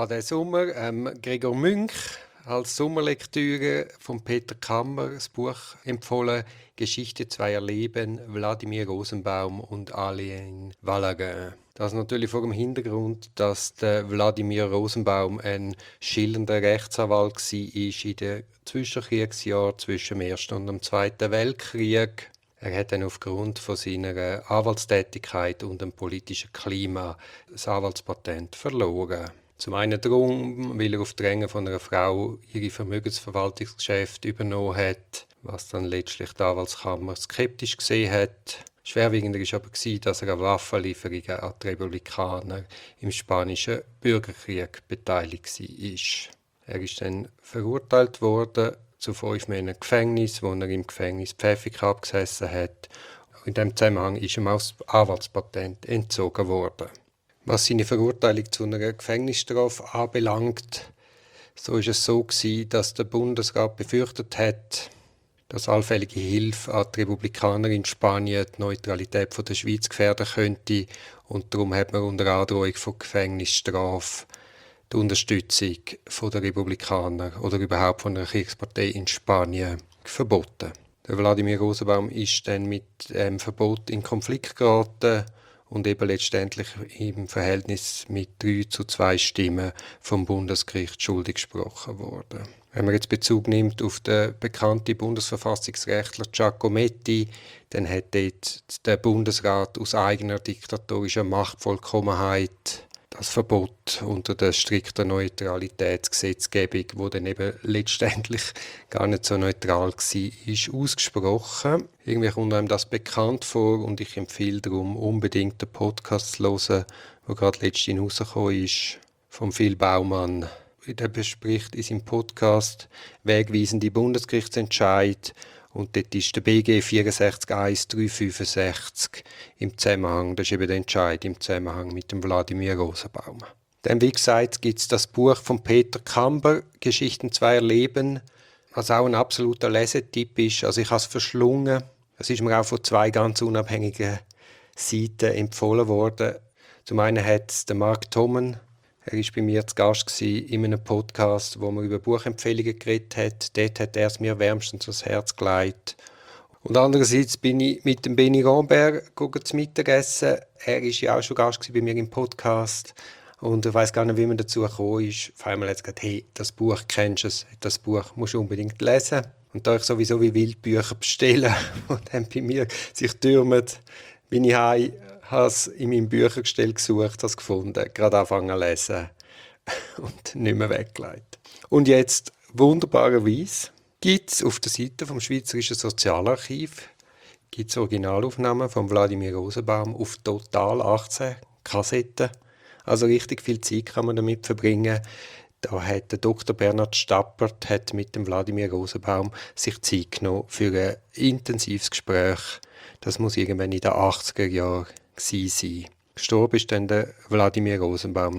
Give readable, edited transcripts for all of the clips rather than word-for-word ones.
diesen Sommer Gregor Münch als Sommerlektüre von Peter Kammer das Buch empfohlen «Geschichte zweier Leben, Wladimir Rosenbaum und Alain Valagin». Das natürlich vor dem Hintergrund, dass der Wladimir Rosenbaum ein schillernder Rechtsanwalt war in den Zwischenkriegsjahren zwischen dem Ersten und dem Zweiten Weltkrieg. Er hat dann aufgrund von seiner Anwaltstätigkeit und dem politischen Klima das Anwaltspatent verloren. Zum einen darum, weil er auf Drängen von einer Frau ihre Vermögensverwaltungsgeschäfte übernommen hat, was dann letztlich die Anwaltskammer skeptisch gesehen hat. Schwerwiegender war aber, dass er an Waffenlieferungen an die Republikaner im Spanischen Bürgerkrieg beteiligt war. Er ist dann verurteilt worden zu 5 Monaten Gefängnis, wo er im Gefängnis Pfäffikon abgesessen hat. In diesem Zusammenhang ist ihm auch das Anwaltspatent entzogen worden. Was seine Verurteilung zu einer Gefängnisstrafe anbelangt, so ist es so gewesen, dass der Bundesrat befürchtet hat, dass allfällige Hilfe an die Republikaner in Spanien die Neutralität der Schweiz gefährden könnte, und darum hat man unter Androhung von Gefängnisstrafe die Unterstützung der Republikaner oder überhaupt von einer Kriegspartei in Spanien verboten. Der Wladimir Rosenbaum ist dann mit dem Verbot in Konflikt geraten und eben letztendlich im Verhältnis mit 3:2 Stimmen vom Bundesgericht schuldig gesprochen worden. Wenn man jetzt Bezug nimmt auf den bekannten Bundesverfassungsrechtler Giacometti, dann hat dort der Bundesrat aus eigener diktatorischer Machtvollkommenheit das Verbot unter der strikten Neutralitätsgesetzgebung, wo dann eben letztendlich gar nicht so neutral war, ist ausgesprochen. Irgendwie kommt einem das bekannt vor und ich empfehle darum unbedingt den Podcast zu hören, der gerade letztens rausgekommen ist, von Phil Baumann. Der bespricht in seinem Podcast wegweisende Bundesgerichtsentscheid. Und dort ist der BG 641365 im Zusammenhang, das ist eben der Entscheid im Zusammenhang mit dem Wladimir Rosenbaum. Dann, wie gesagt, gibt es das Buch von Peter Kamber, «Geschichten zweier Leben», was auch ein absoluter Lesetipp ist. Also ich habe es verschlungen. Es ist mir auch von 2 ganz unabhängigen Seiten empfohlen worden. Zum einen hat es der Mark Tommen, er war bei mir zu Gast in einem Podcast, wo man über Buchempfehlungen geredet hat. Dort hat er es mir wärmstens ans Herz gelegt. Und andererseits bin ich mit dem Benny Rambert zu Mittagessen. Er war ja auch schon Gast bei mir im Podcast. Und ich weiss gar nicht, wie man dazu gekommen ist. Auf einmal hat er gesagt, hey, das Buch kennst du, das Buch musst du unbedingt lesen. Und da ich sowieso wie Wildbücher bestelle und dann bei mir sich türmt, bin ich heim, habe es in meinem Büchergestell gesucht, habe es gefunden, gerade angefangen zu lesen und nicht mehr weggelegt. Und jetzt, wunderbarerweise, gibt es auf der Seite vom Schweizerischen Sozialarchiv gibt's Originalaufnahmen von Wladimir Rosenbaum auf total 18 Kassetten. Also richtig viel Zeit kann man damit verbringen. Da hat der Dr. Bernhard Stappert hat mit dem Wladimir Rosenbaum sich Zeit genommen für ein intensives Gespräch. Das muss irgendwann in den 80er Jahren sein. Gestorben ist dann der Wladimir Rosenbaum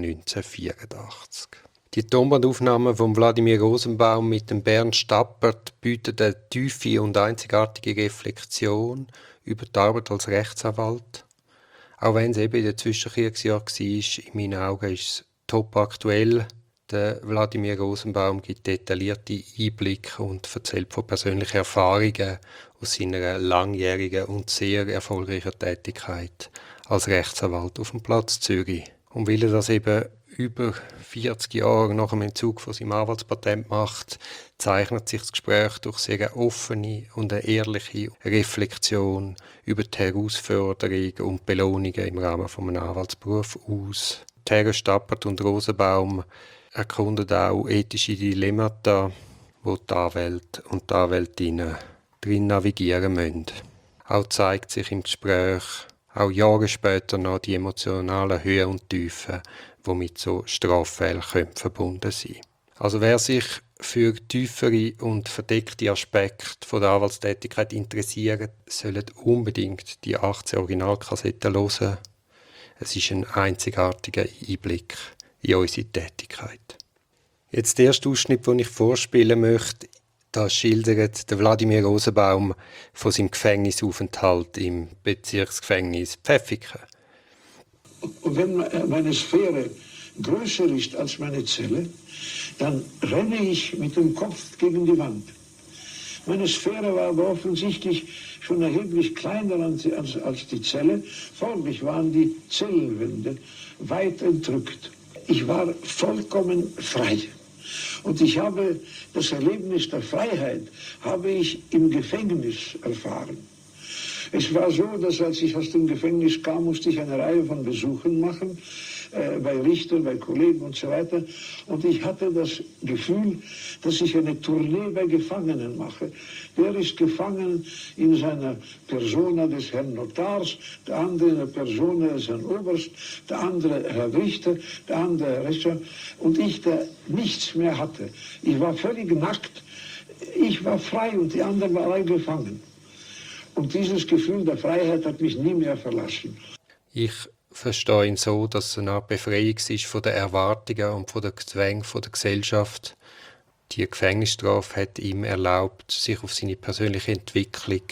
1984. Die Tonbandaufnahmen von Wladimir Rosenbaum mit dem Bernd Stappert bieten eine tiefe und einzigartige Reflexion über die Arbeit als Rechtsanwalt. Auch wenn es eben in den Zwischenkriegsjahren war, in meinen Augen ist es top aktuell. Der Wladimir Rosenbaum gibt detaillierte Einblicke und erzählt von persönlichen Erfahrungen aus seiner langjährigen und sehr erfolgreichen Tätigkeit als Rechtsanwalt auf dem Platz Zürich. Und weil er das eben über 40 Jahre nach dem Entzug von seinem Anwaltspatent macht, zeichnet sich das Gespräch durch sehr offene und eine ehrliche Reflexion über die Herausforderungen und Belohnungen im Rahmen von einem Anwaltsberuf aus. Die Herren Stappert und Rosenbaum erkunden auch ethische Dilemmata, wo die Anwälte und die Anwältinnen drin navigieren müssen. Auch zeigt sich im Gespräch, auch Jahre später noch, die emotionalen Höhen und Tiefen, die mit so Straffällen verbunden sein können. Also wer sich für tiefere und verdeckte Aspekte der Anwaltstätigkeit interessiert, sollte unbedingt die 18 Originalkassetten hören. Es ist ein einzigartiger Einblick in unsere Tätigkeit. Jetzt der erste Ausschnitt, den ich vorspielen möchte, da schildert der Wladimir Rosenbaum von seinem Gefängnisaufenthalt im Bezirksgefängnis Pfäffikon. Und wenn meine Sphäre größer ist als meine Zelle, dann renne ich mit dem Kopf gegen die Wand. Meine Sphäre war aber offensichtlich schon erheblich kleiner als die Zelle. Vor mich waren die Zellenwände weit entrückt. Ich war vollkommen frei. Und ich habe das Erlebnis der Freiheit habe ich im Gefängnis erfahren. Es war so, dass als ich aus dem Gefängnis kam, musste ich eine Reihe von Besuchen machen, bei Richtern, bei Kollegen und so weiter. Und ich hatte das Gefühl, dass ich eine Tournee bei Gefangenen mache. Der ist gefangen in seiner Persona des Herrn Notars, der andere in der Persona des Herrn Oberst, der andere Herr Richter, der andere Herr Richter und ich, der nichts mehr hatte. Ich war völlig nackt, ich war frei und die anderen waren alle gefangen. Und dieses Gefühl der Freiheit hat mich nie mehr verlassen. Ich verstehe ihn so, dass es eine Art Befreiung ist von den Erwartungen und von den Zwängen der Gesellschaft. Die Gefängnisstrafe hat ihm erlaubt, sich auf seine persönliche Entwicklung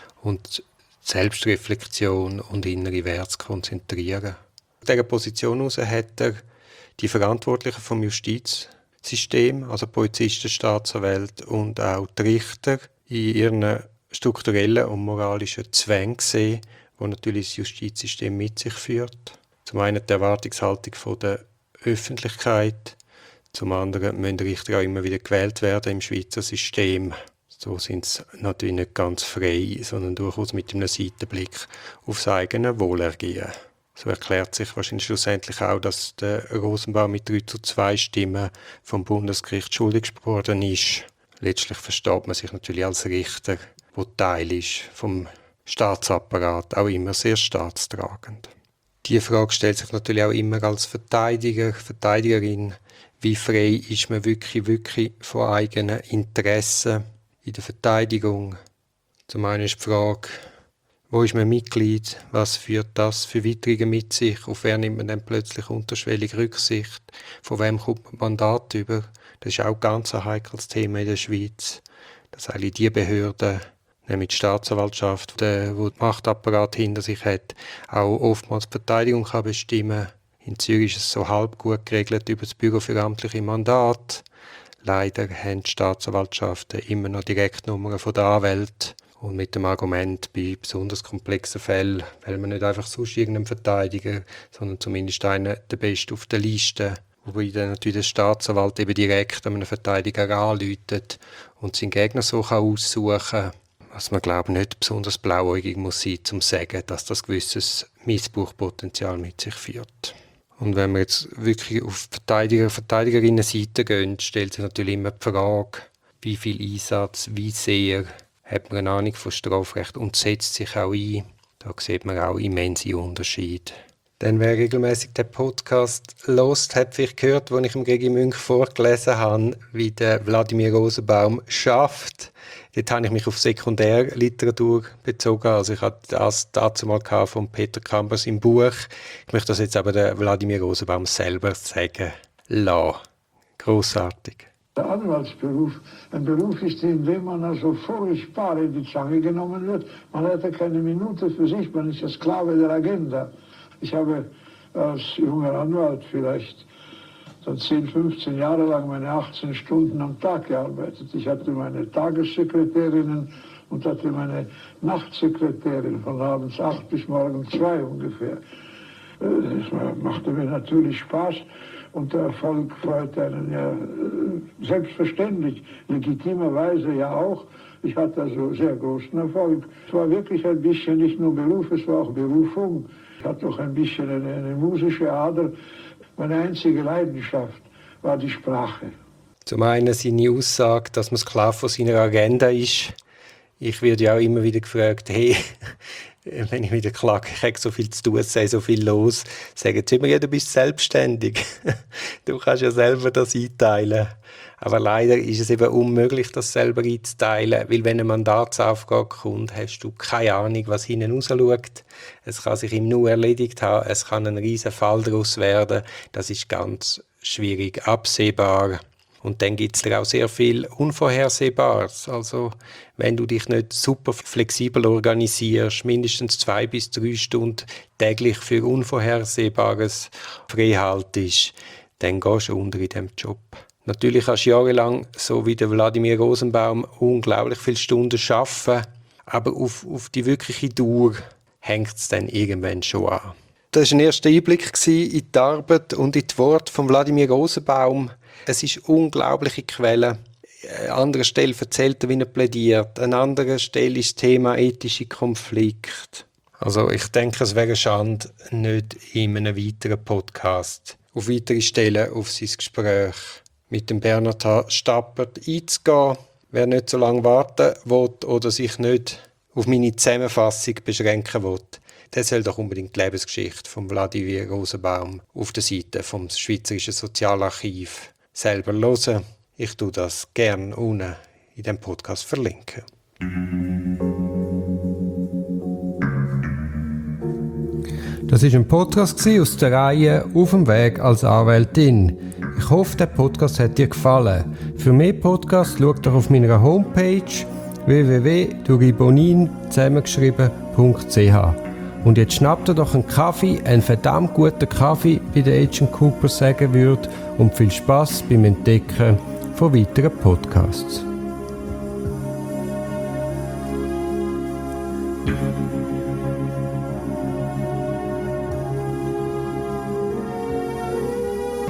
und Selbstreflexion und innere Werte zu konzentrieren. Aus dieser Position heraus hat er die Verantwortlichen vom Justizsystem, also Polizisten, Staatsanwälte und auch die Richter, in ihren strukturellen und moralischen Zwängen gesehen, die natürlich das Justizsystem mit sich führt. Zum einen die Erwartungshaltung von der Öffentlichkeit, zum anderen müssen Richter auch immer wieder gewählt werden im Schweizer System. So sind sie natürlich nicht ganz frei, sondern durchaus mit einem Seitenblick aufs eigene Wohlergehen. So erklärt sich wahrscheinlich schlussendlich auch, dass der Rosenbaum mit 3:2 Stimmen vom Bundesgericht schuldig geworden ist. Letztlich versteht man sich natürlich als Richter, der Teil ist vom Staatsapparat, auch immer sehr staatstragend. Die Frage stellt sich natürlich auch immer als Verteidiger, Verteidigerin, wie frei ist man wirklich von eigenen Interessen in der Verteidigung. Zum einen ist die Frage, wo ist man Mitglied, was führt das für Weitere mit sich, auf wer nimmt man dann plötzlich unterschwellig Rücksicht, von wem kommt man Mandat über. Das ist auch ganz ein heikles Thema in der Schweiz, dass eigentlich die Behörden, nämlich die Staatsanwaltschaft, wo der Machtapparat hinter sich hat, auch oftmals die Verteidigung kann bestimmen. In Zürich ist es so halb gut geregelt über das Büro für amtliche Mandat. Leider haben die Staatsanwaltschaften immer noch Direktnummern von den Anwälten. Und mit dem Argument, bei besonders komplexen Fällen, weil man nicht einfach sonst irgendeinen Verteidiger, sondern zumindest einen der Besten auf der Liste, wobei dann natürlich der Staatsanwalt eben direkt an einen Verteidiger anläutet und seinen Gegner so aussuchen kann. Was man, glaube ich, nicht besonders blauäugig muss sein, um zu sagen, dass das gewisses Missbrauchspotenzial mit sich führt. Und wenn wir jetzt wirklich auf Verteidigerinnen-Seite gehen, stellt sich natürlich immer die Frage, wie viel Einsatz, wie sehr hat man eine Ahnung von Strafrecht und setzt sich auch ein. Da sieht man auch immense Unterschiede. Denn wer regelmäßig den Podcast hört, hat vielleicht gehört, als ich dem Gregi Münch vorgelesen habe, wie der Wladimir Rosenbaum schafft. Dort habe ich mich auf Sekundärliteratur bezogen. Also ich hatte das dazu mal von Peter Kambers im Buch. Ich möchte das jetzt aber der Wladimir Rosenbaum selber sagen lassen. Grossartig. Der Anwaltsberuf ein Beruf ist, in dem man also furchtbar in die Zange genommen wird. Man hat ja keine Minute für sich, man ist ja Sklave der Agenda. Ich habe als junger Anwalt vielleicht 10, 15 Jahre lang meine 18 Stunden am Tag gearbeitet. Ich hatte meine Tagessekretärinnen und hatte meine Nachtsekretärin von abends 8 bis morgens 2 ungefähr. Das machte mir natürlich Spaß. Und der Erfolg freut einen ja selbstverständlich, legitimerweise ja auch. Ich hatte also sehr großen Erfolg. Es war wirklich ein bisschen nicht nur Beruf, es war auch Berufung. Ich hatte auch ein bisschen eine musische Ader. Meine einzige Leidenschaft war die Sprache. Zum einen seine Aussage, dass man Sklave von seiner Agenda ist. Ich werde ja auch immer wieder gefragt, hey, wenn ich wieder klage, ich habe so viel zu tun, es sei so viel los, sagen sie immer, ja, du bist selbstständig. Du kannst ja selber das einteilen. Aber leider ist es eben unmöglich, das selber einzuteilen, weil wenn eine Mandatsaufgabe kommt, hast du keine Ahnung, was hinten rausschaut. Es kann sich ihm nur erledigt haben, es kann ein riesen Fall daraus werden. Das ist ganz schwierig absehbar. Und dann gibt es auch sehr viel Unvorhersehbares. Also wenn du dich nicht super flexibel organisierst, mindestens 2 bis 3 Stunden täglich für Unvorhersehbares freihaltest, dann gehst du unter in diesem Job. Natürlich kannst du jahrelang, so wie der Wladimir Rosenbaum, unglaublich viele Stunden arbeiten, aber auf die wirkliche Dauer hängt es dann irgendwann schon an. Das war ein erster Einblick in die Arbeit und in die Worte von Wladimir Rosenbaum. Es ist eine unglaubliche Quelle. An anderer Stelle erzählt er, wie er plädiert. An anderer Stelle ist das Thema ethische Konflikte. Also ich denke, es wäre eine Schande, nicht in einem weiteren Podcast auf weitere Stellen auf sein Gespräch mit dem Bernhard H. Stappert einzugehen. Wer nicht so lange warten will oder sich nicht auf meine Zusammenfassung beschränken will, der soll doch unbedingt die Lebensgeschichte von Wladimir Rosenbaum auf der Seite vom Schweizerischen Sozialarchiv selber hören. Ich tue das gerne unten in dem Podcast verlinken. Das war ein Podcast aus der Reihe «Auf dem Weg als Anwältin». Ich hoffe, der Podcast hat dir gefallen. Für mehr Podcasts schau doch auf meiner Homepage www.duribonin zusammengeschrieben.ch. Und jetzt schnapp dir doch einen Kaffee, einen verdammt guten Kaffee, wie der Agent Cooper sagen würde, und viel Spass beim Entdecken von weiteren Podcasts.